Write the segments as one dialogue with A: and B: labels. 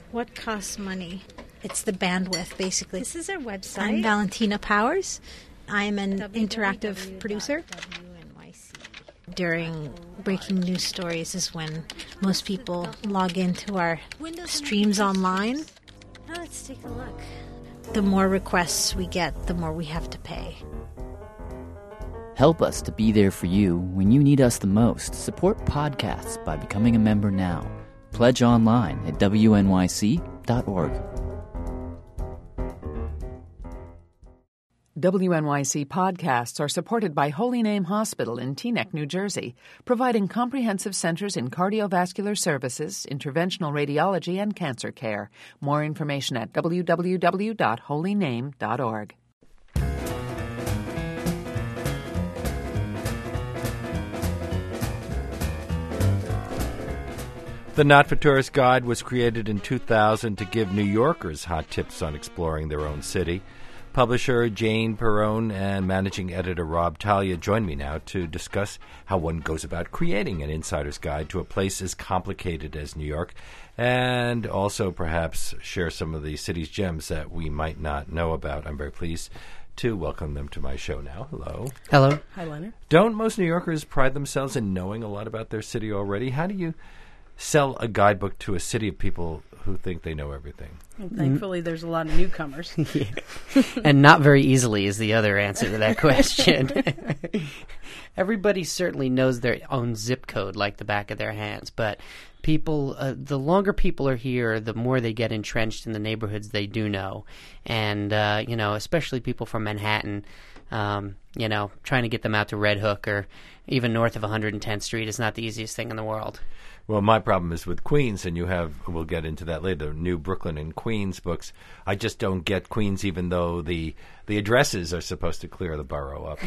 A: What costs money? It's the bandwidth, basically. This is our website. I'm Valentina Powers. I'm an interactive producer. During breaking news stories is when most people log into our streams online. Now let's take a look. The more requests we get, the more we have to pay.
B: Help us to be there for you when you need us the most. Support podcasts by becoming a member now. Pledge online at wnyc.org.
C: WNYC podcasts are supported by Holy Name Hospital in Teaneck, New Jersey, providing comprehensive centers in cardiovascular services, interventional radiology, and cancer care. More information at www.holyname.org.
D: The Not for Tourists Guide was created in 2000 to give New Yorkers hot tips on exploring their own city. Publisher Jane Perrone and managing editor Rob Talia join me now to discuss how one goes about creating an insider's guide to a place as complicated as New York, and also perhaps share some of the city's gems that we might not know about. I'm very pleased to welcome them to my show now. Hello.
E: Hello.
F: Hi, Leonard.
D: Don't most New Yorkers pride themselves in knowing a lot about their city already? How do you sell a guidebook to a city of people who think they know everything?
F: And thankfully, there's a lot of newcomers.
E: Yeah. And not very easily is the other answer to that question. Everybody certainly knows their own zip code like the back of their hands, but people, the longer people are here, the more they get entrenched in the neighborhoods they do know. And, especially people from Manhattan, trying to get them out to Red Hook or even north of 110th Street is not the easiest thing in the world.
D: Well, my problem is with Queens, and we'll get into that later, new Brooklyn and Queens books. I just don't get Queens, even though the addresses are supposed to clear the borough up.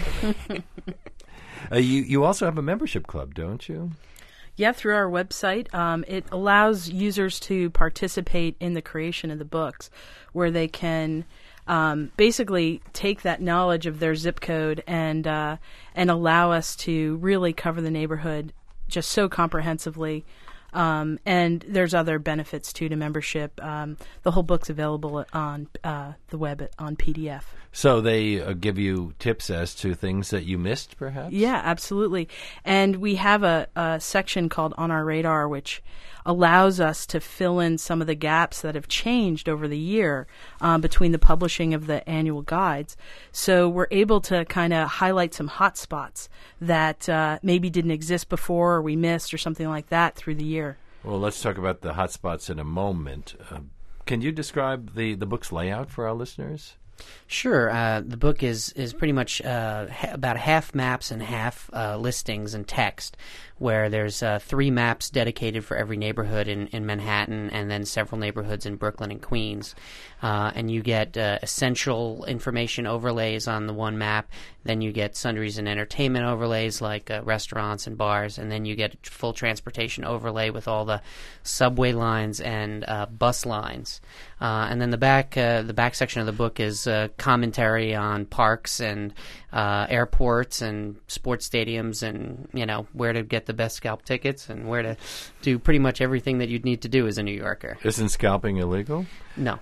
D: You also have a membership club, don't you?
F: Yeah, through our website. It allows users to participate in the creation of the books, where they can basically take that knowledge of their zip code and allow us to really cover the neighborhood just so comprehensively. And there's other benefits, too, to membership. The whole book's available on the web on PDF.
D: So they give you tips as to things that you missed, perhaps?
F: Yeah, absolutely. And we have a section called On Our Radar, which allows us to fill in some of the gaps that have changed over the year between the publishing of the annual guides. So we're able to kind of highlight some hot spots that maybe didn't exist before or we missed or something like that through the year.
D: Well, let's talk about the hot spots in a moment. Can you describe the book's layout for our listeners?
E: Sure. The book is pretty much about half maps and half listings and text, where there's 3 maps dedicated for every neighborhood in Manhattan and then several neighborhoods in Brooklyn and Queens. And you get essential information overlays on the one map. Then you get sundries and entertainment overlays like restaurants and bars. And then you get full transportation overlay with all the subway lines and bus lines. And then the back section of the book is commentary on parks and airports and sports stadiums and, where to get the best scalp tickets and where to do pretty much everything that you'd need to do as a New Yorker.
D: Isn't scalping illegal?
E: No.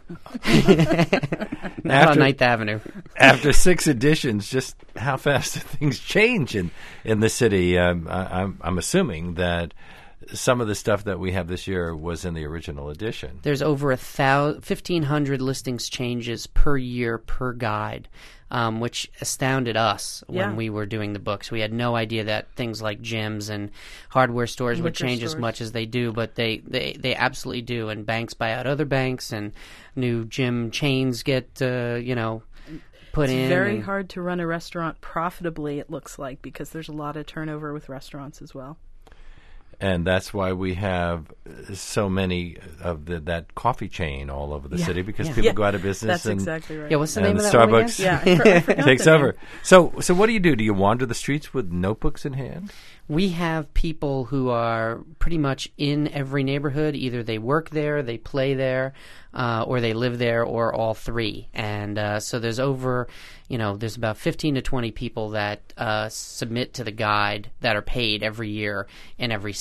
E: Not on 9th Avenue.
D: After 6 editions, just how fast do things change in the city? I'm assuming that some of the stuff that we have this year was in the original edition.
E: There's over 1,500 listings changes per year per guide, which astounded us when we were doing the books. We had no idea that things like gyms and hardware stores would change as much as they do, but they absolutely do. And banks buy out other banks, and new gym chains get put in.
F: It's very hard to run a restaurant profitably, it looks like, because there's a lot of turnover with restaurants as well.
D: And that's why we have so many of that coffee chain all over the city, because people go out of business.
F: That's exactly right.
E: Yeah, what's the name of that
D: Starbucks
F: one again? Yeah, I forgot
D: takes over. So what do? Do you wander the streets with notebooks in hand?
E: We have people who are pretty much in every neighborhood. Either they work there, they play there, or they live there, or all three. And so there's there's about 15 to 20 people that submit to the guide that are paid every year in every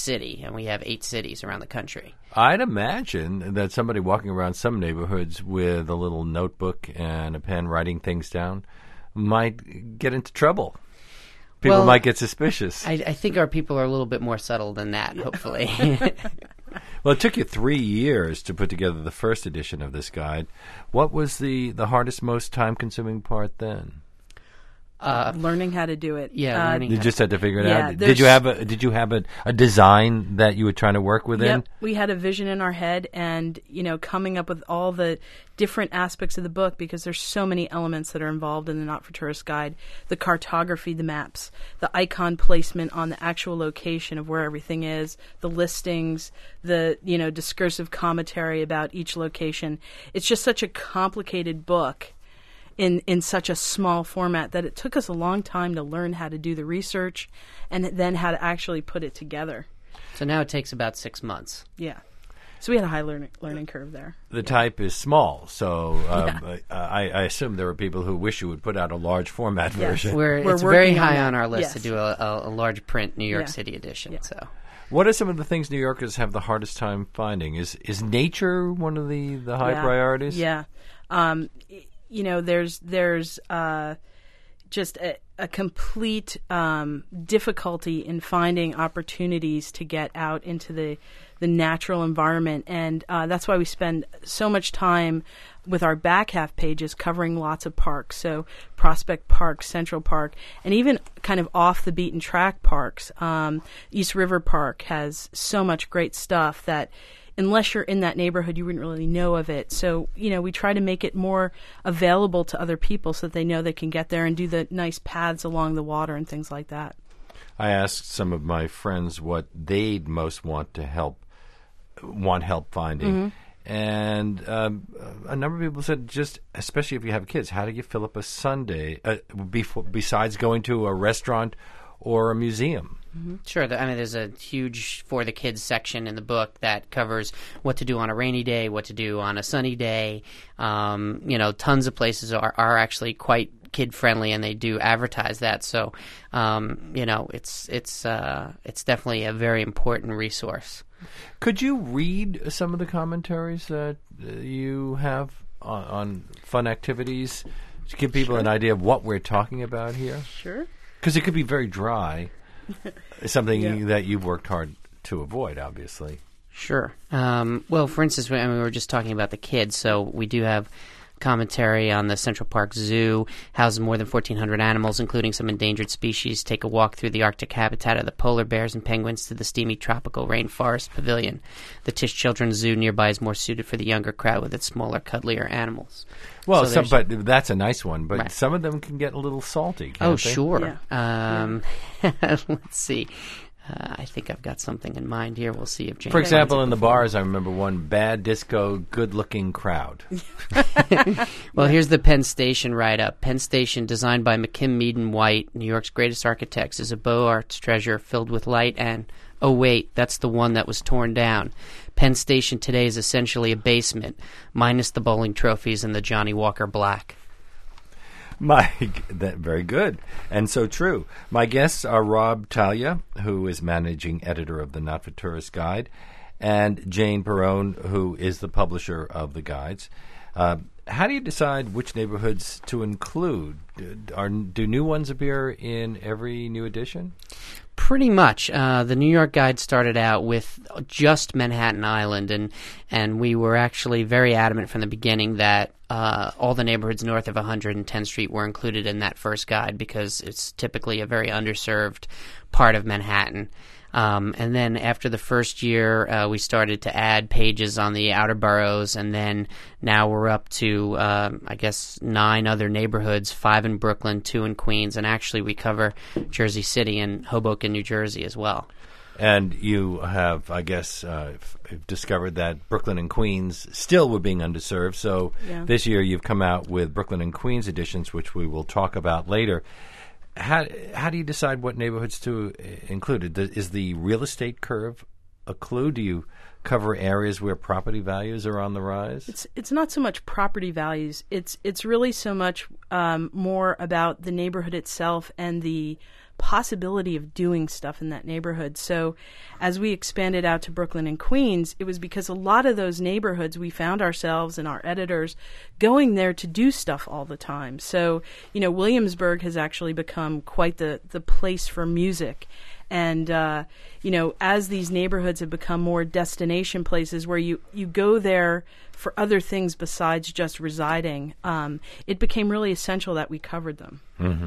E: city, and we have 8 cities around the country.
D: I'd imagine that somebody walking around some neighborhoods with a little notebook and a pen writing things down might get into trouble. People might get suspicious.
E: I think our people are a little bit more subtle than that, hopefully.
D: Well, it took you 3 years to put together the first edition of this guide. What was the hardest, most time-consuming part then?
F: Learning how to do it.
E: Yeah,
D: you just had to figure it out. Did you have a design that you were trying to work within?
F: Yep, we had a vision in our head, and coming up with all the different aspects of the book, because there's so many elements that are involved in the Not for Tourists guide: the cartography, the maps, the icon placement on the actual location of where everything is, the listings, the discursive commentary about each location. It's just such a complicated book in such a small format that it took us a long time to learn how to do the research and then how to actually put it together.
E: So now it takes about 6 months.
F: Yeah. So we had a high learning curve there.
D: The type is small, so I assume there are people who wish you would put out a large format version.
E: It's very high on our list to do a large print New York City edition. Yeah. So,
D: what are some of the things New Yorkers have the hardest time finding? Is nature one of the high priorities?
F: Yeah. There's just a complete difficulty in finding opportunities to get out into the natural environment, and that's why we spend so much time with our back half pages covering lots of parks. So Prospect Park, Central Park, and even kind of off the beaten track parks. East River Park has so much great stuff that unless you're in that neighborhood, you wouldn't really know of it. So, we try to make it more available to other people so that they know they can get there and do the nice paths along the water and things like that.
D: I asked some of my friends what they'd most want help finding. Mm-hmm. And a number of people said, just especially if you have kids, how do you fill up a Sunday besides going to a restaurant or a museum?
E: Mm-hmm. Sure. There's a huge For the Kids section in the book that covers what to do on a rainy day, what to do on a sunny day. Tons of places are actually quite kid-friendly, and they do advertise that. So, it's definitely a very important resource.
D: Could you read some of the commentaries that you have on fun activities to give people an idea of what we're talking about here?
F: Sure.
D: Because it could be very dry. Something that you've worked hard to avoid, obviously.
E: Sure. Well, for instance, we were just talking about the kids, so we do have commentary on the Central Park Zoo, houses more than 1,400 animals, including some endangered species. Take a walk through the Arctic habitat of the polar bears and penguins to the steamy tropical rainforest pavilion. The Tisch Children's Zoo nearby is more suited for the younger crowd with its smaller, cuddlier animals.
D: Well, but that's a nice one. But some of them can get a little salty, can't they?
E: Sure. Yeah. Let's see. I think I've got something in mind here. We'll see if Jane.
D: For example, in the bars, I remember one: bad disco, good-looking crowd.
E: Well, here's the Penn Station write-up. Penn Station, designed by McKim, Mead & White, New York's greatest architects, is a Beaux Arts treasure filled with light and, oh wait, that's the one that was torn down. Penn Station today is essentially a basement, minus the bowling trophies and the Johnny Walker Black.
D: Very good, and so true. My guests are Rob Talia, who is managing editor of the Not for Tourists Guide, and Jane Perrone, who is the publisher of the guides. How do you decide which neighborhoods to include? Do new ones appear in every new edition?
E: Pretty much. The New York Guide started out with just Manhattan Island, and we were actually very adamant from the beginning that all the neighborhoods north of 110th Street were included in that first guide because it's typically a very underserved part of Manhattan. And then after the first year, we started to add pages on the outer boroughs, and then now we're up to, 9 other neighborhoods, 5 in Brooklyn, 2 in Queens, and actually we cover Jersey City and Hoboken, New Jersey as well.
D: And you have, discovered that Brooklyn and Queens still were being underserved, so this year you've come out with Brooklyn and Queens editions, which we will talk about later. How do you decide what neighborhoods to include? Is the real estate curve a clue? Do you cover areas where property values are on the rise?
F: It's not so much property values. It's really so much more about the neighborhood itself and the possibility of doing stuff in that neighborhood. So as we expanded out to Brooklyn and Queens, it was because a lot of those neighborhoods, we found ourselves and our editors going there to do stuff all the time. So, Williamsburg has actually become quite the place for music. And, as these neighborhoods have become more destination places where you go there for other things besides just residing, it became really essential that we covered them.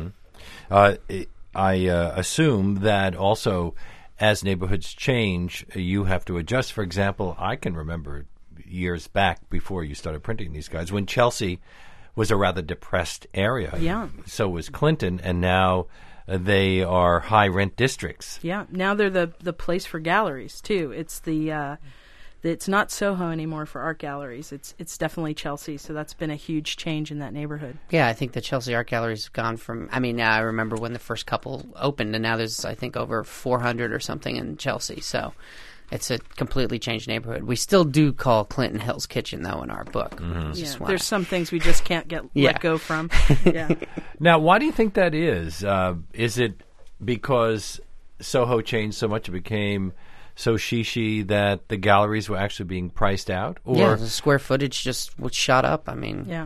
D: Mm-hmm. I assume that also as neighborhoods change, you have to adjust. For example, I can remember years back before you started printing these guides when Chelsea was a rather depressed area.
F: Yeah.
D: So was Clinton, and now they are high rent districts.
F: Yeah. Now they're the place for galleries too. It's it's not Soho anymore for art galleries. It's definitely Chelsea. So that's been a huge change in that neighborhood.
E: Yeah, I think the Chelsea Art Gallery's gone from, I remember when the first couple opened, and now there's, I think, over 400 or something in Chelsea. So it's a completely changed neighborhood. We still do call Clinton Hell's Kitchen, though, in our book.
D: Mm-hmm.
F: There's some things we just can't let go from. Yeah.
D: Now, why do you think that is? Is it because Soho changed so much, it became so shishi that the galleries were actually being priced out? Or
E: the square footage just shot up.
F: Yeah.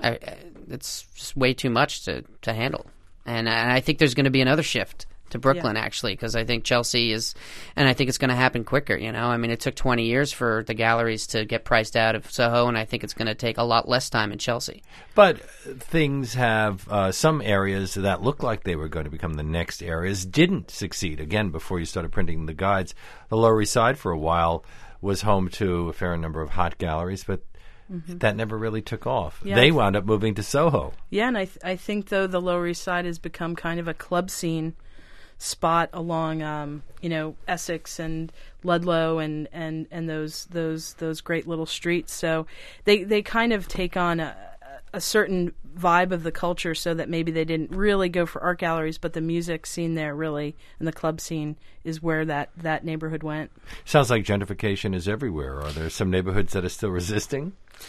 E: It's just way too much to handle. And I think there's going to be another shift to Brooklyn, actually, because I think Chelsea is, and I think it's going to happen quicker, it took 20 years for the galleries to get priced out of Soho, and I think it's going to take a lot less time in Chelsea.
D: But things have, some areas that looked like they were going to become the next areas didn't succeed. Again, before you started printing the guides, the Lower East Side for a while was home to a fair number of hot galleries, but that never really took off.
F: Yeah.
D: They wound up moving to Soho. Yeah,
F: and I think, though, the Lower East Side has become kind of a club scene spot along, Essex and Ludlow and those great little streets. So they kind of take on a certain vibe of the culture, so that maybe they didn't really go for art galleries, but the music scene there really, and the club scene, is where that neighborhood went.
D: Sounds like gentrification is everywhere. Are there some neighborhoods that are still resisting?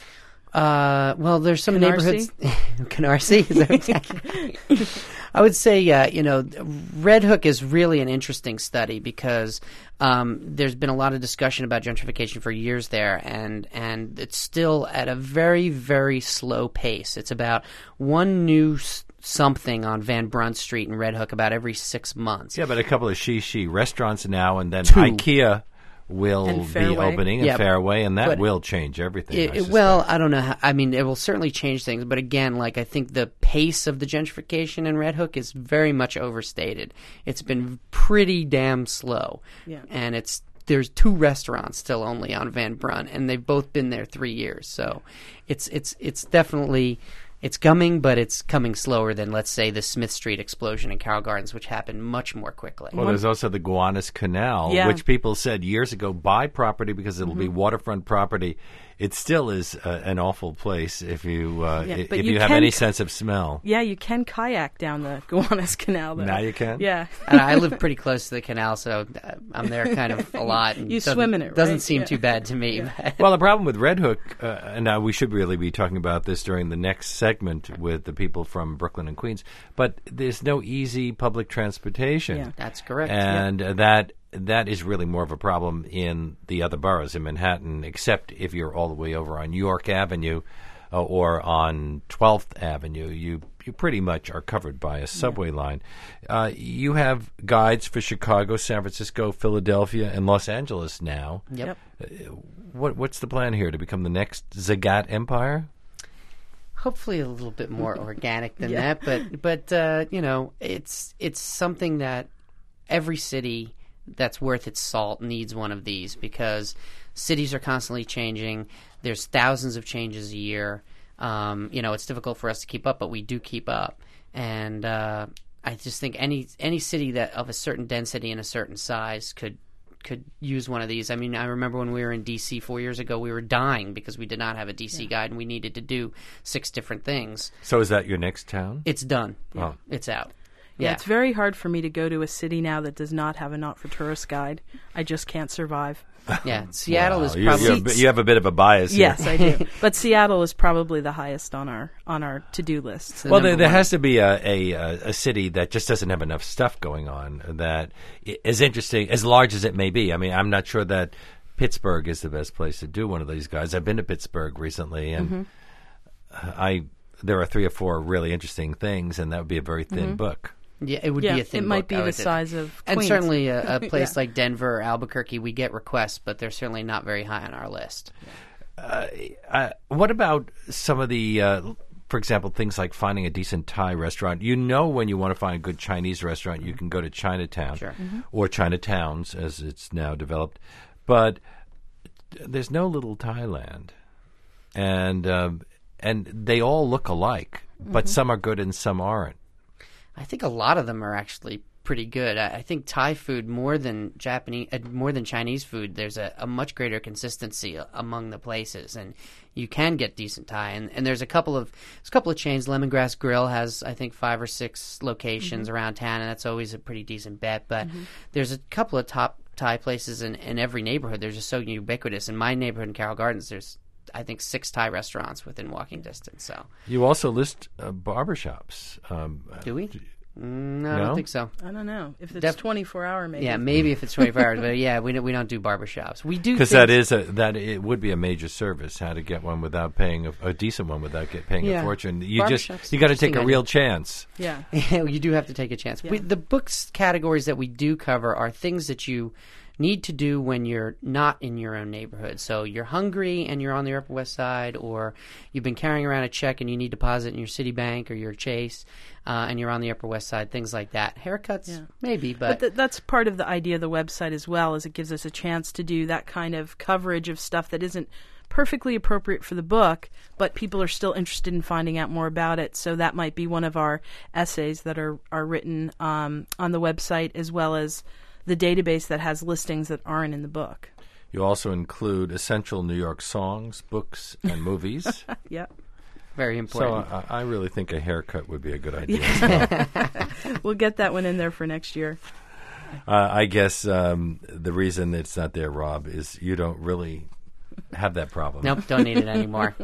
E: Well, there's some
F: Canarsie?
E: neighborhoods. Canarsie? Is that exactly? I would say, Red Hook is really an interesting study because there's been a lot of discussion about gentrification for years there, and it's still at a very, very slow pace. It's about one new something on Van Brunt Street in Red Hook about every 6 months.
D: Yeah, but a couple of shishi restaurants now, and then
E: 2.
D: IKEA will be opening in Fairway, and that will change everything.
E: I don't know. It will certainly change things, but again, I think the pace of the gentrification in Red Hook is very much overstated. It's been pretty damn slow, and there's 2 restaurants still only on Van Brunt, and they've both been there 3 years. So it's definitely. It's coming, but it's coming slower than, let's say, the Smith Street explosion in Carroll Gardens, which happened much more quickly.
D: Well, there's also the Gowanus Canal, which people said years ago, buy property because it'll be waterfront property. It still is an awful place if you have any sense of smell.
F: Yeah, you can kayak down the Gowanus Canal, though.
D: Now you can?
F: Yeah.
E: I live pretty close to the canal, so I'm there kind of a lot. And
F: you swim in it, right?
E: Doesn't seem too bad to me.
F: Yeah.
D: Well, the problem with Red Hook, and now we should really be talking about this during the next segment with the people from Brooklyn and Queens, but there's no easy public transportation.
F: Yeah.
E: That's correct.
D: And that is really more of a problem in the other boroughs in Manhattan, except if you're all the way over on York Avenue or on 12th Avenue. You pretty much are covered by a subway line. You have guides for Chicago, San Francisco, Philadelphia, and Los Angeles now.
E: Yep.
D: What's the plan here, to become the next Zagat empire?
E: Hopefully a little bit more organic than that, but it's something that every city that's worth its salt needs one of these, because cities are constantly changing. There's thousands of changes a year. It's difficult for us to keep up, but we do keep up. And I just think any city that of a certain density and a certain size could use one of these. I remember when we were in D.C. 4 years ago, we were dying because we did not have a D.C. guide, and we needed to do 6 different things.
D: So is that your next town?
E: It's done.
D: Oh.
E: It's out.
F: Yeah, it's very hard for me to go to a city now that does not have a Not for Tourists guide. I just can't survive.
E: Yeah, Seattle is
D: You-
E: probably...
D: you have a bit of a bias here.
F: Yes, I do. But Seattle is probably the highest on our to-do list.
D: Well, there
E: number one.
D: has to be a city that just doesn't have enough stuff going on that is interesting, as large as it may be. I mean, I'm not sure that Pittsburgh is the best place to do one of these guys. I've been to Pittsburgh recently, and there are 3 or 4 really interesting things, and that would be a very thin book.
E: Yeah, it would be a thin
F: it might
E: book,
F: be
E: I
F: the
E: would say.
F: size of
E: And
F: Queens.
E: certainly a place like Denver or Albuquerque, we get requests, but they're certainly not very high on our list.
D: What about some of the, for example, things like finding a decent Thai restaurant? You know, when you want to find a good Chinese restaurant, you can go to Chinatown or Chinatowns, as it's now developed. But there's no little Thailand, and they all look alike, but some are good and some aren't.
E: I think a lot of them are actually pretty good. I think Thai food more than Chinese food. There's a much greater consistency among the places, and you can get decent Thai. And there's a couple of chains. Lemongrass Grill has, I think, 5 or 6 locations around town, and that's always a pretty decent bet. But there's a couple of top Thai places in every neighborhood. They're just so ubiquitous. In my neighborhood in Carroll Gardens, there's I think 6 Thai restaurants within walking distance. So
D: You also list barbershops.
E: do we? No, I
D: No?
E: don't think so.
F: I don't know if it's 24-hour. Maybe.
E: Yeah, maybe if it's 24 hours, but yeah, we don't do barbershops. We do
D: Because
E: things-
D: it would be a major service, how to get one without paying a decent one without paying a
E: Yeah.
D: fortune. You
E: Barbershops,
D: got to take
E: interesting
D: a real
E: idea.
D: chance.
F: Yeah.
E: you do have to take a chance.
F: Yeah.
E: The books categories that we do cover are things that you need to do when you're not in your own neighborhood. So you're hungry and you're on the Upper West Side, or you've been carrying around a check and you need to deposit in your Citibank or your Chase, and you're on the Upper West Side, things like that. Haircuts, maybe, but
F: That's part of the idea of the website as well, is it gives us a chance to do that kind of coverage of stuff that isn't perfectly appropriate for the book, but people are still interested in finding out more about it. So that might be one of our essays that are written on the website, as well as the database that has listings that aren't in the book.
D: You also include essential New York songs, books, and movies.
F: Yep.
E: very important.
D: So I really think a haircut would be a good idea as well.
F: We'll get that one in there for next year.
D: I guess the reason it's not there, Rob, is you don't really have that problem.
E: Nope, don't need it anymore.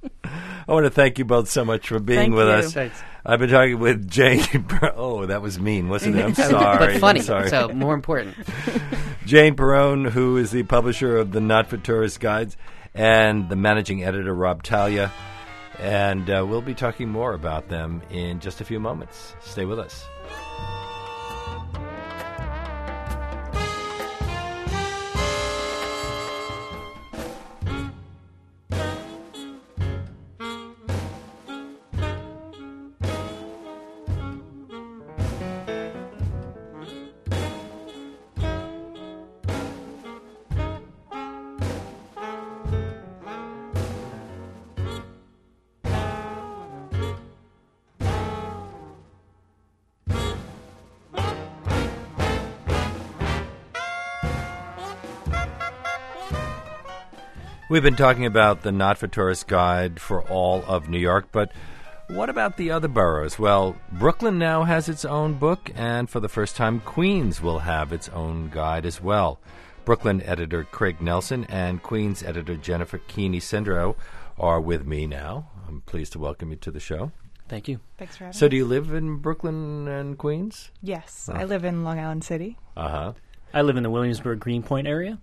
D: I want to thank you both so much for being
F: Thank
D: with
F: you.
D: us.
E: Thanks.
D: I've been talking with Jane. Oh, that was mean, wasn't it? I'm sorry.
E: But funny,
D: I'm sorry.
E: so more important.
D: Jane Perrone, who is the publisher of the Not for Tourist Guides, and the managing editor, Rob Talia. And we'll be talking more about them in just a few moments. Stay with us. We've been talking about the Not for Tourist Guide for all of New York, but what about the other boroughs? Well, Brooklyn now has its own book, and for the first time, Queens will have its own guide as well. Brooklyn editor Craig Nelson and Queens editor Jennifer Keeney-Sindro are with me now. I'm pleased to welcome you to the show.
G: Thank you.
H: Thanks for having
D: So
H: us.
D: do you live in Brooklyn and Queens?
H: Yes, I live in Long Island City.
D: Uh-huh.
G: I live in the Williamsburg Greenpoint area.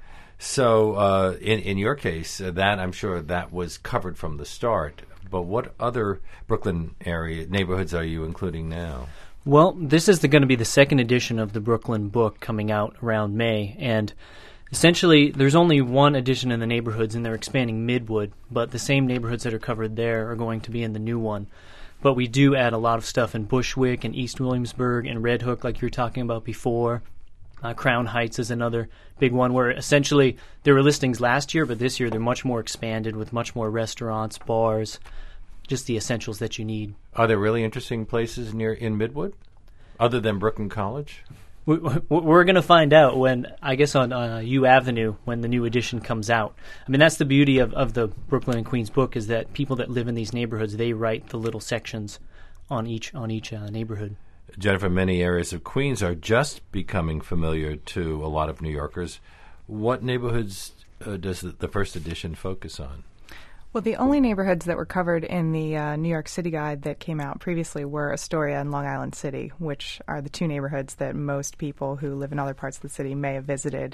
D: So in your case, that I'm sure that was covered from the start. But what other Brooklyn area neighborhoods are you including now?
G: Well, this is going to be the second edition of the Brooklyn book coming out around May, and essentially there's only one edition in the neighborhoods, and they're expanding Midwood, but the same neighborhoods that are covered there are going to be in the new one. But we do add a lot of stuff in Bushwick and East Williamsburg and Red Hook, like you were talking about before. Crown Heights is another big one where essentially there were listings last year, but this year they're much more expanded with much more restaurants, bars, just the essentials that you need.
D: Are there really interesting places in Midwood, other than Brooklyn College?
G: We're going to find out when, I guess, on U Avenue when the new edition comes out. I mean, that's the beauty of the Brooklyn and Queens book, is that people that live in these neighborhoods, they write the little sections on each neighborhood.
D: Jennifer, many areas of Queens are just becoming familiar to a lot of New Yorkers. What neighborhoods does the first edition focus on?
H: Well, the only neighborhoods that were covered in the New York City Guide that came out previously were Astoria and Long Island City, which are the two neighborhoods that most people who live in other parts of the city may have visited.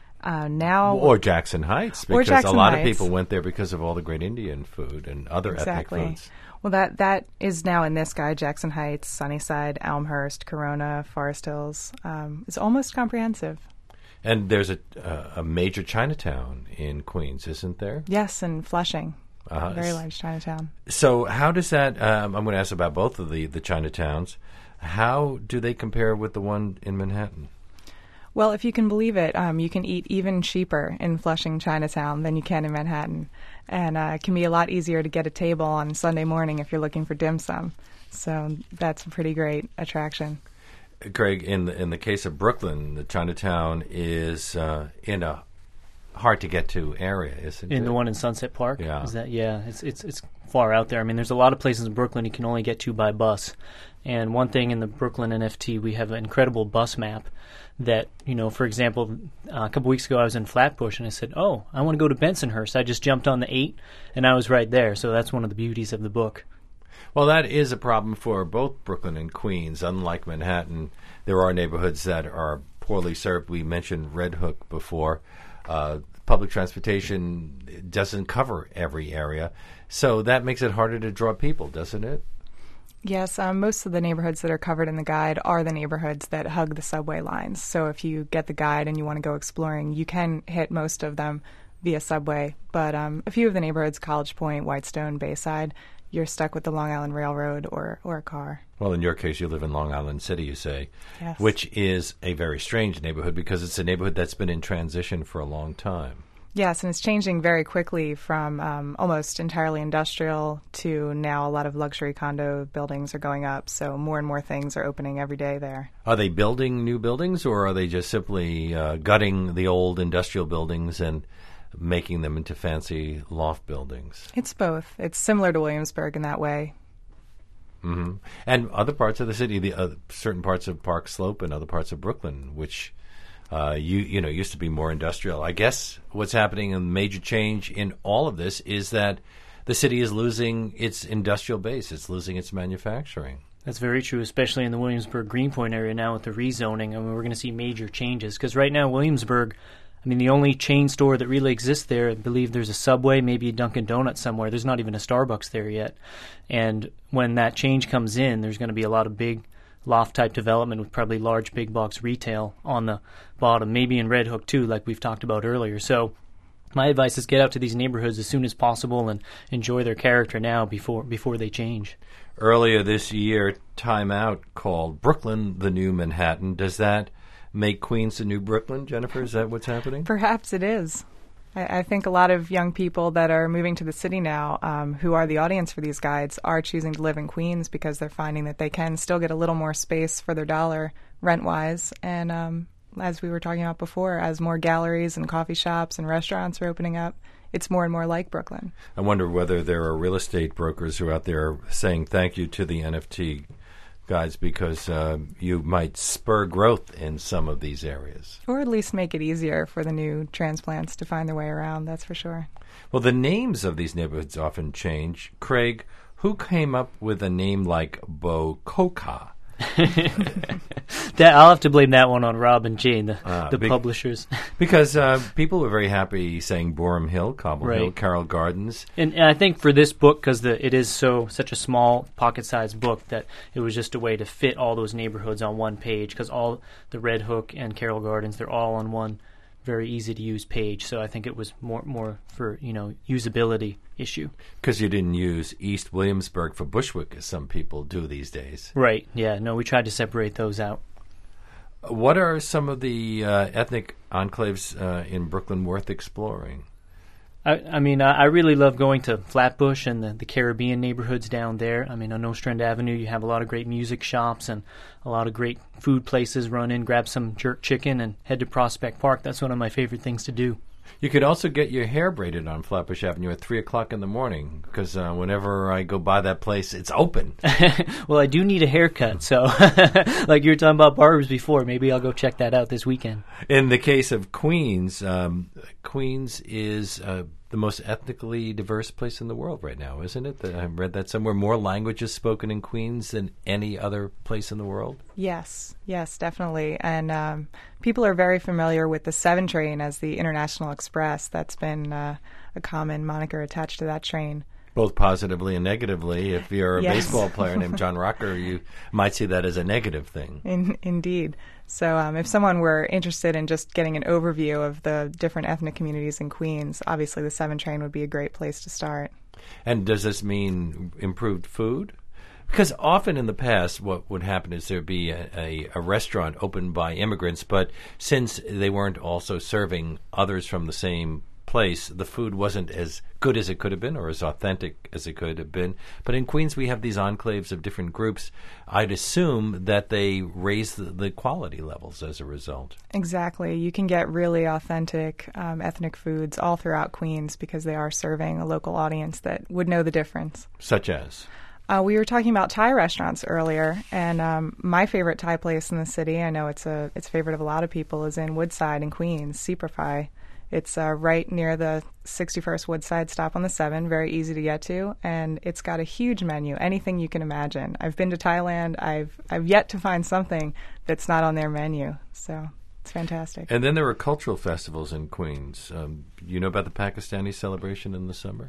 D: Or Jackson Heights, because a lot of people went there because of all the great Indian food and other ethnic foods.
H: Well, that is now in this guide. Jackson Heights, Sunnyside, Elmhurst, Corona, Forest Hills. It's almost comprehensive.
D: And there's a major Chinatown in Queens, isn't there?
H: Yes, in Flushing. Very large Chinatown.
D: So how does that, I'm going to ask about both of the Chinatowns. How do they compare with the one in Manhattan?
H: Well, if you can believe it, you can eat even cheaper in Flushing Chinatown than you can in Manhattan. And it can be a lot easier to get a table on Sunday morning if you're looking for dim sum. So that's a pretty great attraction.
D: Craig, in the case of Brooklyn, the Chinatown is in a hard-to-get-to area, isn't it?
G: In the one in Sunset Park?
D: Yeah.
G: Is that, yeah, it's far out there. I mean, there's a lot of places in Brooklyn you can only get to by bus. And one thing in the Brooklyn NFT, we have an incredible bus map that, for example, a couple weeks ago I was in Flatbush and I said, I want to go to Bensonhurst. I just jumped on the 8 and I was right there. So that's one of the beauties of the book.
D: Well, that is a problem for both Brooklyn and Queens. Unlike Manhattan, there are neighborhoods that are poorly served. We mentioned Red Hook before. Public transportation doesn't cover every area. So that makes it harder to draw people, doesn't it?
H: Yes, most of the neighborhoods that are covered in the guide are the neighborhoods that hug the subway lines. So if you get the guide and you want to go exploring, you can hit most of them via subway. But a few of the neighborhoods, College Point, Whitestone, Bayside, you're stuck with the Long Island Railroad or a car.
D: Well, in your case, you live in Long Island City, you say,
H: yes.
D: Which is a very strange neighborhood because it's a neighborhood that's been in transition for a long time.
H: Yes, and it's changing very quickly from almost entirely industrial to now a lot of luxury condo buildings are going up, so more and more things are opening every day there.
D: Are they building new buildings, or are they just simply gutting the old industrial buildings and making them into fancy loft buildings?
H: It's both. It's similar to Williamsburg in that way.
D: Mm-hmm. And other parts of the city, certain parts of Park Slope and other parts of Brooklyn, which used to be more industrial. I guess what's happening, a major change in all of this, is that the city is losing its industrial base. It's losing its manufacturing.
G: That's very true, especially in the Williamsburg Greenpoint area now with the rezoning. I mean, we're going to see major changes because right now Williamsburg, the only chain store that really exists there, I believe there's a Subway, maybe a Dunkin' Donuts somewhere. There's not even a Starbucks there yet. And when that change comes in, there's going to be a lot of big loft-type development with probably large big-box retail on the bottom, maybe in Red Hook too, like we've talked about earlier. So my advice is get out to these neighborhoods as soon as possible and enjoy their character now before they change.
D: Earlier this year, Time Out called Brooklyn the new Manhattan. Does that make Queens the new Brooklyn, Jennifer? Is that what's happening?
H: Perhaps it is. I think a lot of young people that are moving to the city now, who are the audience for these guides, are choosing to live in Queens because they're finding that they can still get a little more space for their dollar rent-wise. And as we were talking about before, as more galleries and coffee shops and restaurants are opening up, it's more and more like Brooklyn.
D: I wonder whether there are real estate brokers who are out there saying thank you to the NFT guides because you might spur growth in some of these areas.
H: Or at least make it easier for the new transplants to find their way around, that's for sure.
D: Well, the names of these neighborhoods often change. Craig, who came up with a name like Bococa?
G: I'll have to blame that one on Rob and Jane, the publishers.
D: Because people were very happy saying Boerum Hill, Cobble Hill, Carroll Gardens.
G: And I think for this book, because it is such a small, pocket-sized book, that it was just a way to fit all those neighborhoods on one page, because all the Red Hook and Carroll Gardens, they're all on one very easy-to-use page. So I think it was more for, usability issue.
D: Because you didn't use East Williamsburg for Bushwick, as some people do these days.
G: Right, yeah. No, we tried to separate those out.
D: What are some of the ethnic enclaves in Brooklyn worth exploring?
G: I really love going to Flatbush and the Caribbean neighborhoods down there. On Nostrand Avenue, you have a lot of great music shops and a lot of great food places. Run in, grab some jerk chicken, and head to Prospect Park. That's one of my favorite things to do.
D: You could also get your hair braided on Flatbush Avenue at 3 o'clock in the morning, because whenever I go by that place, it's open.
G: Well, I do need a haircut, so like you were talking about barbers before, maybe I'll go check that out this weekend.
D: In the case of Queens, Queens is the most ethnically diverse place in the world right now, isn't it? I read that somewhere. More languages spoken in Queens than any other place in the world?
H: Yes, definitely. And people are very familiar with the 7 train as the International Express. That's been a common moniker attached to that train.
D: Both positively and negatively. If you're a
H: Yes.
D: baseball player named John Rocker, you might see that as a negative thing.
H: Indeed. So if someone were interested in just getting an overview of the different ethnic communities in Queens, obviously the 7 train would be a great place to start.
D: And does this mean improved food? Because often in the past, what would happen is there'd be a restaurant opened by immigrants, but since they weren't also serving others from the same place, the food wasn't as good as it could have been or as authentic as it could have been. But in Queens, we have these enclaves of different groups. I'd assume that they raise the quality levels as a result.
H: Exactly. You can get really authentic ethnic foods all throughout Queens because they are serving a local audience that would know the difference.
D: Such as?
H: We were talking about Thai restaurants earlier, and my favorite Thai place in the city, I know it's a favorite of a lot of people, is in Woodside in Queens, Siprafai. It's right near the 61st Woodside stop on the 7, very easy to get to, and it's got a huge menu, anything you can imagine. I've been to Thailand. I've yet to find something that's not on their menu, so it's fantastic.
D: And then there are cultural festivals in Queens. You know about the Pakistani celebration in the summer?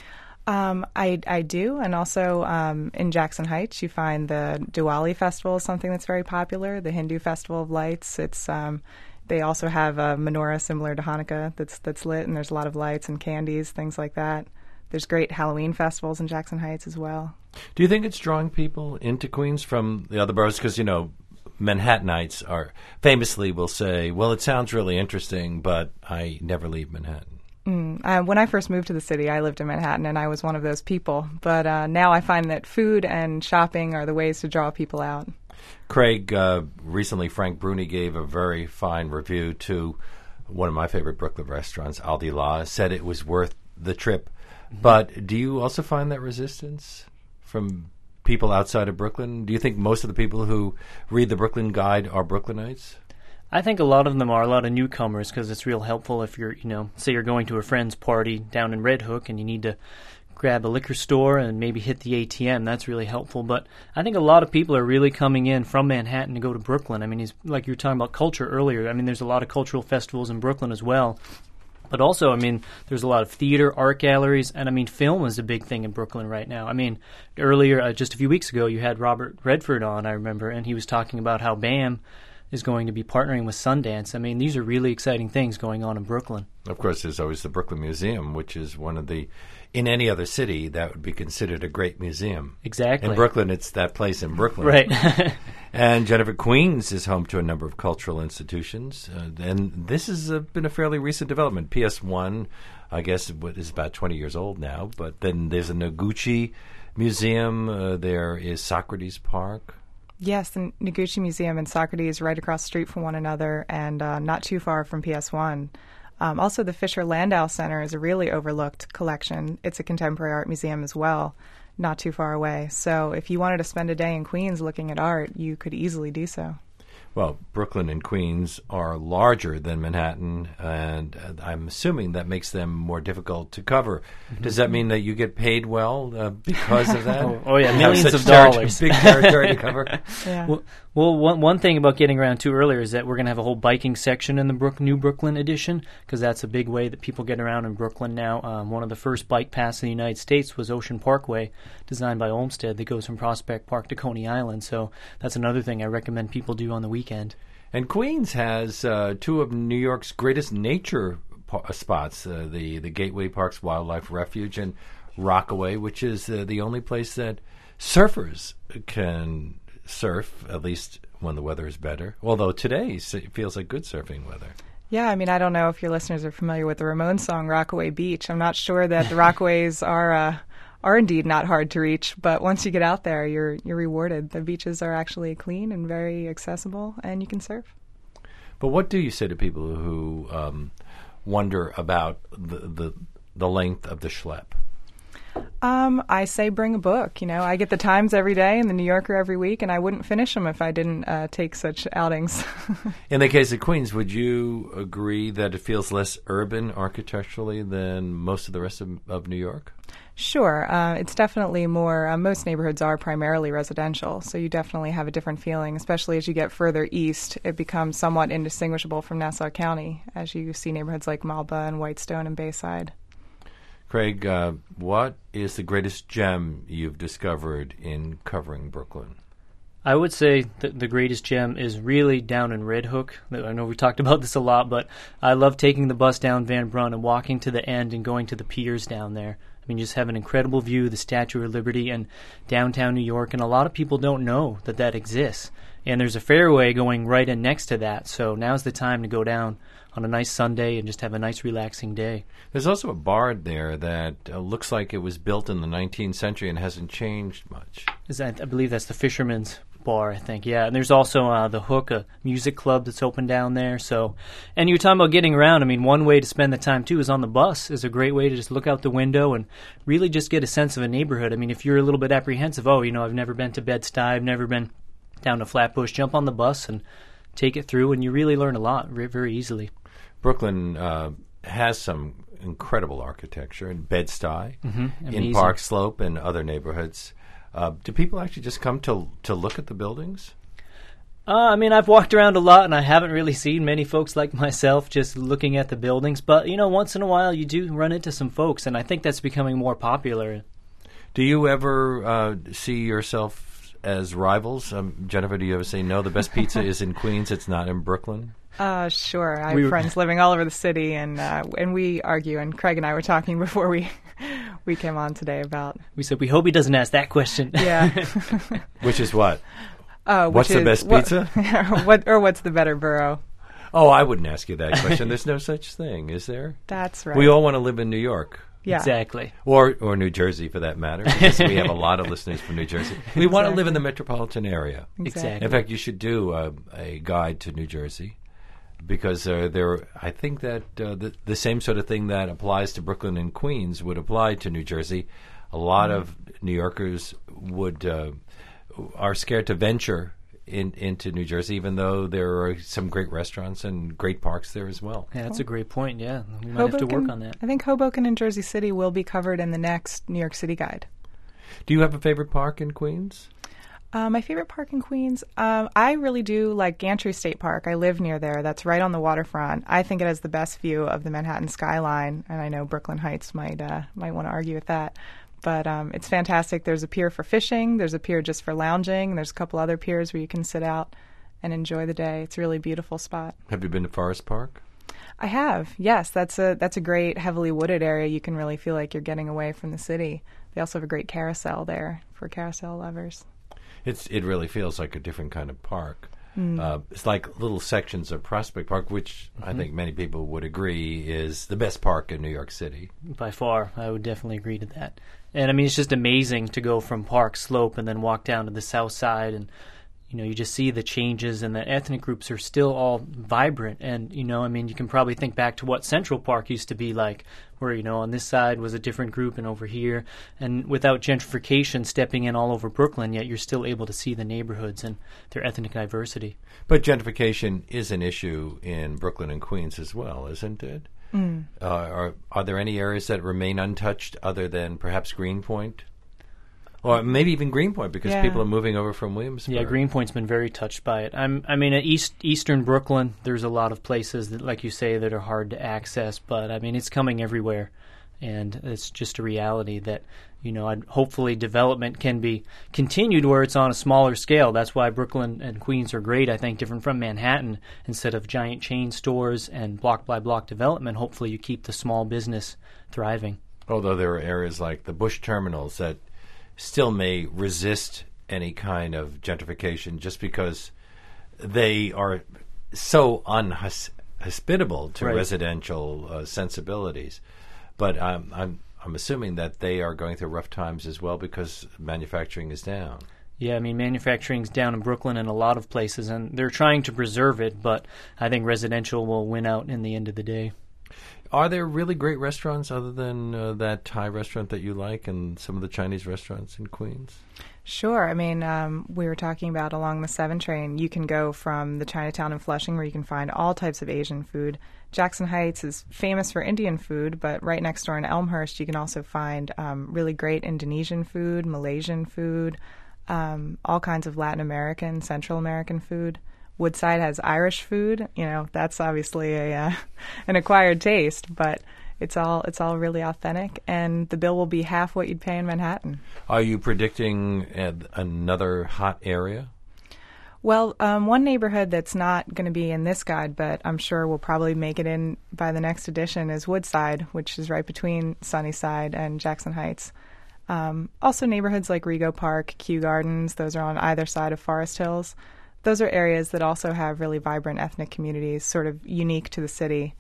H: I do, and also in Jackson Heights, you find the Diwali festival is something that's very popular. The Hindu Festival of Lights. It's they also have a menorah similar to Hanukkah that's lit, and there's a lot of lights and candies, things like that. There's great Halloween festivals in Jackson Heights as well.
D: Do you think it's drawing people into Queens from the other boroughs? Because, Manhattanites are famously will say, well, it sounds really interesting, but I never leave Manhattan.
H: When I first moved to the city, I lived in Manhattan, and I was one of those people. But now I find that food and shopping are the ways to draw people out.
D: Craig, recently Frank Bruni gave a very fine review to one of my favorite Brooklyn restaurants, Al Dila, said it was worth the trip. Mm-hmm. But do you also find that resistance from people outside of Brooklyn? Do you think most of the people who read the Brooklyn Guide are Brooklynites?
G: I think a lot of them are a lot of newcomers because it's real helpful if you're, say you're going to a friend's party down in Red Hook and you need to grab a liquor store and maybe hit the ATM. That's really helpful. But I think a lot of people are really coming in from Manhattan to go to Brooklyn. I mean, like you were talking about culture earlier. I mean, there's a lot of cultural festivals in Brooklyn as well. But also, I mean, there's a lot of theater, art galleries, and I mean, film is a big thing in Brooklyn right now. I mean, earlier, just a few weeks ago, you had Robert Redford on, I remember, and he was talking about how BAM is going to be partnering with Sundance. I mean, these are really exciting things going on in Brooklyn.
D: Of course, there's always the Brooklyn Museum, which is one of the, in any other city, that would be considered a great museum.
G: Exactly.
D: In Brooklyn, it's that place in Brooklyn.
G: Right.
D: And Jennifer, Queens is home to a number of cultural institutions, and this has been a fairly recent development. PS1, I guess, is about 20 years old now, but then there's a Noguchi Museum. There is Socrates Park.
H: Yes, the Noguchi Museum and Socrates right across the street from one another and not too far from PS1. Also, the Fisher Landau Center is a really overlooked collection. It's a contemporary art museum as well, not too far away. So if you wanted to spend a day in Queens looking at art, you could easily do so.
D: Well, Brooklyn and Queens are larger than Manhattan, and I'm assuming that makes them more difficult to cover. Mm-hmm. Does that mean that you get paid well because of that?
G: Oh yeah, millions of dollars.
D: Big territory to cover.
H: Yeah.
G: Well, one thing about getting around to earlier is that we're going to have a whole biking section in the New Brooklyn edition, because that's a big way that people get around in Brooklyn now. One of the first bike paths in the United States was Ocean Parkway, designed by Olmsted, that goes from Prospect Park to Coney Island. So that's another thing I recommend people do on the weekend. And
D: Queens has two of New York's greatest nature spots, the Gateway Parks Wildlife Refuge and Rockaway, which is the only place that surfers can surf, at least when the weather is better. Although today it feels like good surfing weather.
H: Yeah, I mean, I don't know if your listeners are familiar with the Ramones song Rockaway Beach. I'm not sure that the Rockaways are indeed not hard to reach, but once you get out there, you're rewarded. The beaches are actually clean and very accessible, and you can surf.
D: But what do you say to people who wonder about the length of the schlep?
H: I say bring a book. I get the Times every day and the New Yorker every week, and I wouldn't finish them if I didn't take such outings.
D: In the case of Queens, would you agree that it feels less urban architecturally than most of the rest of New York?
H: Sure. It's definitely more, most neighborhoods are primarily residential, so you definitely have a different feeling, especially as you get further east. It becomes somewhat indistinguishable from Nassau County, as you see neighborhoods like Malba and Whitestone and Bayside.
D: Craig, what is the greatest gem you've discovered in covering Brooklyn?
G: I would say that the greatest gem is really down in Red Hook. I know we talked about this a lot, but I love taking the bus down Van Brunt and walking to the end and going to the piers down there. I mean, just have an incredible view of the Statue of Liberty and downtown New York, and a lot of people don't know that exists. And there's a fairway going right in next to that, so now's the time to go down on a nice Sunday and just have a nice relaxing day.
D: There's also a bar there that looks like it was built in the 19th century and hasn't changed much.
G: I believe that's the Fisherman's Bar, I think, yeah. And there's also the Hook, a music club that's open down there. So, and you're talking about getting around. I mean, one way to spend the time, too, is on the bus. Is a great way to just look out the window and really just get a sense of a neighborhood. I mean, if you're a little bit apprehensive, I've never been to Bed-Stuy, I've never been down to Flatbush, jump on the bus and take it through, and you really learn a lot very easily.
D: Brooklyn has some incredible architecture in Bed-Stuy,
G: in
D: in Park Slope, and other neighborhoods. Do people actually just come to look at the buildings?
G: I mean, I've walked around a lot, and I haven't really seen many folks like myself just looking at the buildings. But, once in a while you do run into some folks, and I think that's becoming more popular.
D: Do you ever see yourself as rivals? Jennifer, do you ever say, no, the best pizza is in Queens, it's not in Brooklyn?
H: Sure. I have friends living all over the city, and we argue, and Craig and I were talking before we came on today about...
G: We said, we hope he doesn't ask that question.
H: Yeah.
D: Which is what? What's the best pizza?
H: What's the better borough?
D: Oh, I wouldn't ask you that question. There's no such thing, is there?
H: That's right.
D: We all want to live in New York.
H: Yeah.
G: Exactly.
D: Or New Jersey, for that matter, because we have a lot of listeners from New Jersey. We want to live in the metropolitan area.
H: Exactly.
D: In fact, you should do a guide to New Jersey, because I think that the same sort of thing that applies to Brooklyn and Queens would apply to New Jersey. A lot of New Yorkers are scared to venture into New Jersey, even though there are some great restaurants and great parks there as well.
G: Yeah, that's a great point, yeah. We might have to work on that.
H: I think Hoboken and Jersey City will be covered in the next New York City guide.
D: Do you have a favorite park in Queens?
H: My favorite park in Queens, I really do like Gantry State Park. I live near there. That's right on the waterfront. I think it has the best view of the Manhattan skyline, and I know Brooklyn Heights might want to argue with that. But it's fantastic. There's a pier for fishing. There's a pier just for lounging. There's a couple other piers where you can sit out and enjoy the day. It's a really beautiful spot.
D: Have you been to Forest Park?
H: I have, yes. That's a great, heavily wooded area. You can really feel like you're getting away from the city. They also have a great carousel there for carousel lovers.
D: It really feels like a different kind of park. It's like little sections of Prospect Park, which I think many people would agree is the best park in New York City.
G: By far, I would definitely agree to that. And I mean, it's just amazing to go from Park Slope and then walk down to the south side, and you just see the changes, and the ethnic groups are still all vibrant. And I mean, you can probably think back to what Central Park used to be like, where on this side was a different group and over here, and without gentrification stepping in all over Brooklyn, yet you're still able to see the neighborhoods and their ethnic diversity.
D: But gentrification is an issue in Brooklyn and Queens as well, isn't it? Are there any areas that remain untouched other than perhaps Greenpoint? Or maybe even Greenpoint, because people are moving over from Williamsburg.
G: Yeah, Greenpoint's been very touched by it. I mean, at eastern Brooklyn, there's a lot of places that, like you say, that are hard to access. But I mean, it's coming everywhere, and it's just a reality that hopefully development can be continued where it's on a smaller scale. That's why Brooklyn and Queens are great. I think different from Manhattan. Instead of giant chain stores and block by block development, hopefully you keep the small business thriving.
D: Although there are areas like the Bush terminals that still may resist any kind of gentrification just because they are so unhospitable to residential sensibilities. But I'm assuming that they are going through rough times as well because manufacturing is down.
G: Yeah, I mean, manufacturing's down in Brooklyn and a lot of places, and they're trying to preserve it, but I think residential will win out in the end of the day.
D: Are there really great restaurants other than that Thai restaurant that you like and some of the Chinese restaurants in Queens?
H: Sure. I mean, we were talking about along the 7 train, you can go from the Chinatown in Flushing where you can find all types of Asian food. Jackson Heights is famous for Indian food, but right next door in Elmhurst, you can also find really great Indonesian food, Malaysian food, all kinds of Latin American, Central American food. Woodside has Irish food. You know, that's obviously an acquired taste, but it's all really authentic, and the bill will be half what you'd pay in Manhattan.
D: Are you predicting another hot area?
H: Well, one neighborhood that's not going to be in this guide, but I'm sure will probably make it in by the next edition, is Woodside, which is right between Sunnyside and Jackson Heights. Also neighborhoods like Rego Park, Kew Gardens, those are on either side of Forest Hills. Those are areas that also have really vibrant ethnic communities, sort of unique to the city.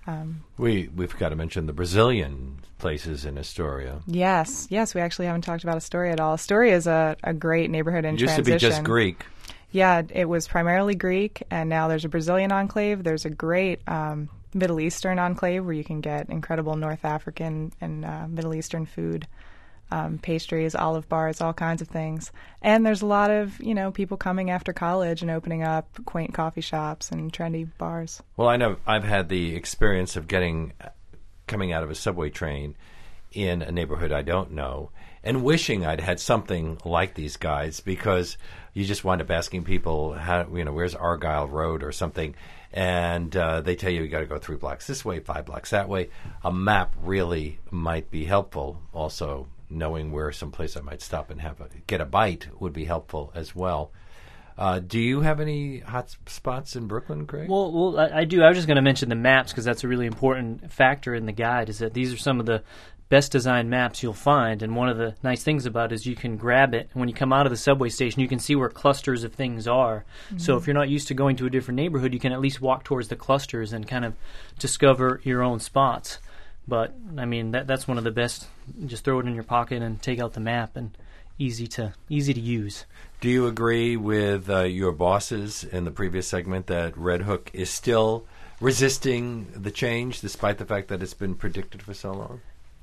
D: We've got to mention the Brazilian places in Astoria.
H: Yes, we actually haven't talked about Astoria at all. Astoria is a great neighborhood in transition.
D: It used to be just Greek.
H: Yeah, it was primarily Greek, and now there's a Brazilian enclave. There's a great Middle Eastern enclave where you can get incredible North African and Middle Eastern food. Pastries, olive bars, all kinds of things. And there's a lot of, people coming after college and opening up quaint coffee shops and trendy bars.
D: Well, I know I've had the experience of coming out of a subway train in a neighborhood I don't know and wishing I'd had something like these guides, because you just wind up asking people, where's Argyle Road or something, and they tell you got to go 3 blocks this way, 5 blocks that way. A map really might be helpful. Also, knowing where someplace I might stop and get a bite would be helpful as well. Do you have any hot spots in Brooklyn, Craig?
G: Well, I do. I was just going to mention the maps, because that's a really important factor in the guide, is that these are some of the best designed maps you'll find. And one of the nice things about it is you can grab it, and when you come out of the subway station, you can see where clusters of things are. Mm-hmm. So if you're not used to going to a different neighborhood, you can at least walk towards the clusters and kind of discover your own spots. But, I mean, that's one of the best. Just throw it in your pocket and take out the map, and easy to use.
D: Do you agree with your bosses in the previous segment that Red Hook is still resisting the change, despite the fact that it's been predicted for so long?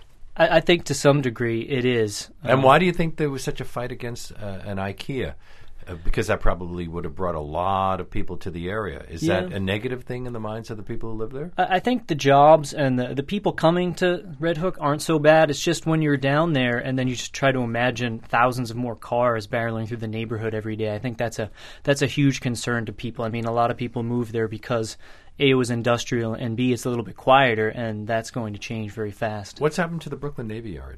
G: I think to some degree it is.
D: And why do you think there was such a fight against an IKEA? Because that probably would have brought a lot of people to the area. Is that a negative thing in the minds of the people who live there?
G: I think the jobs and the people coming to Red Hook aren't so bad. It's just when you're down there and then you just try to imagine thousands of more cars barreling through the neighborhood every day. I think that's a huge concern to people. I mean, a lot of people move there because A, it was industrial, and B, it's a little bit quieter, and that's going to change very fast.
D: What's happened to the Brooklyn Navy Yard?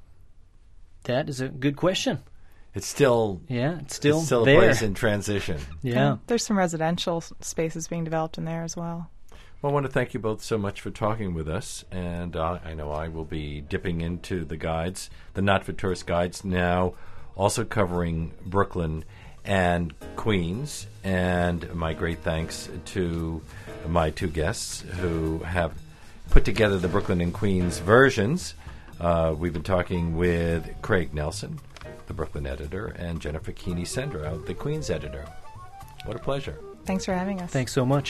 G: That is a good question.
D: It's still
G: there.
D: A place in transition.
G: Yeah.
H: There's some residential spaces being developed in there as well.
D: Well, I want to thank you both so much for talking with us, and I know I will be dipping into the guides, the Not for Tourist guides now, also covering Brooklyn and Queens, and my great thanks to my 2 guests who have put together the Brooklyn and Queens versions. We've been talking with Craig Nelson, the Brooklyn editor, and Jennifer Keeney-Sendra, the Queens editor. What a pleasure.
H: Thanks for having us.
G: Thanks so much.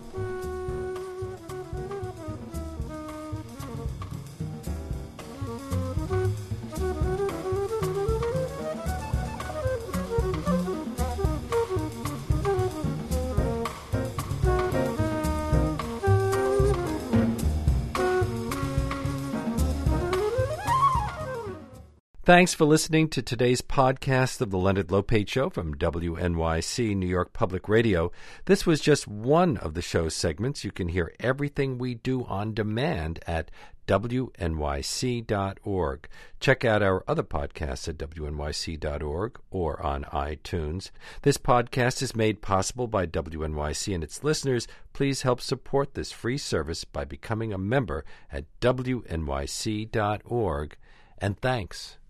D: Thanks for listening to today's podcast of the Leonard Lopate Show from WNYC New York Public Radio. This was just one of the show's segments. You can hear everything we do on demand at WNYC.org. Check out our other podcasts at WNYC.org or on iTunes. This podcast is made possible by WNYC and its listeners. Please help support this free service by becoming a member at WNYC.org. And thanks.